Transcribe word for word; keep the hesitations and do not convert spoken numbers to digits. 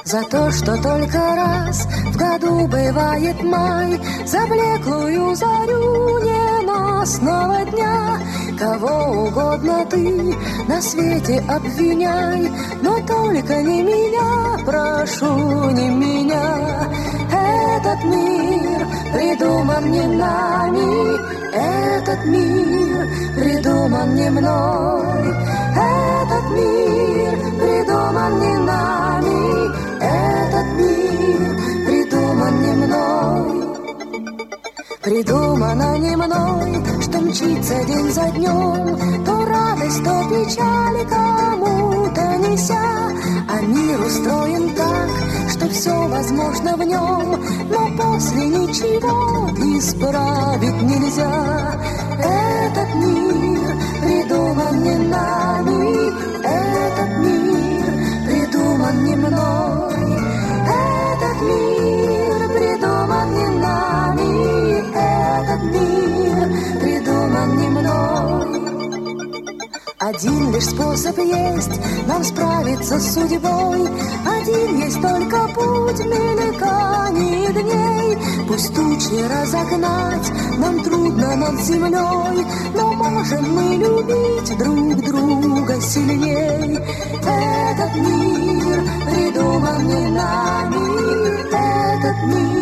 За то, что только раз в году бывает май, за блеклую зарю ненастного дня. Кого угодно ты на свете обвиняй, но только не меня, прошу, не меня. Этот мир придуман не нами, этот мир придуман не мной. Этот мир придуман не нами, этот мир придуман не мной. Придумано не мной, что мчится день за днем, то радость, то печаль кому-то неся. А мир устроен так, что все возможно в нем, но после ничего исправить нельзя. Этот мир придуман не нами, этот мир придуман не мной. Этот мир придуман не нами, этот мир придуман не мной. Один лишь способ есть нам справиться с судьбой, один есть только путь мельканий дней. Пусть тучи разогнать нам трудно над землей, но можем мы любить друг друга сильней. Этот мир придуман не нами, этот мир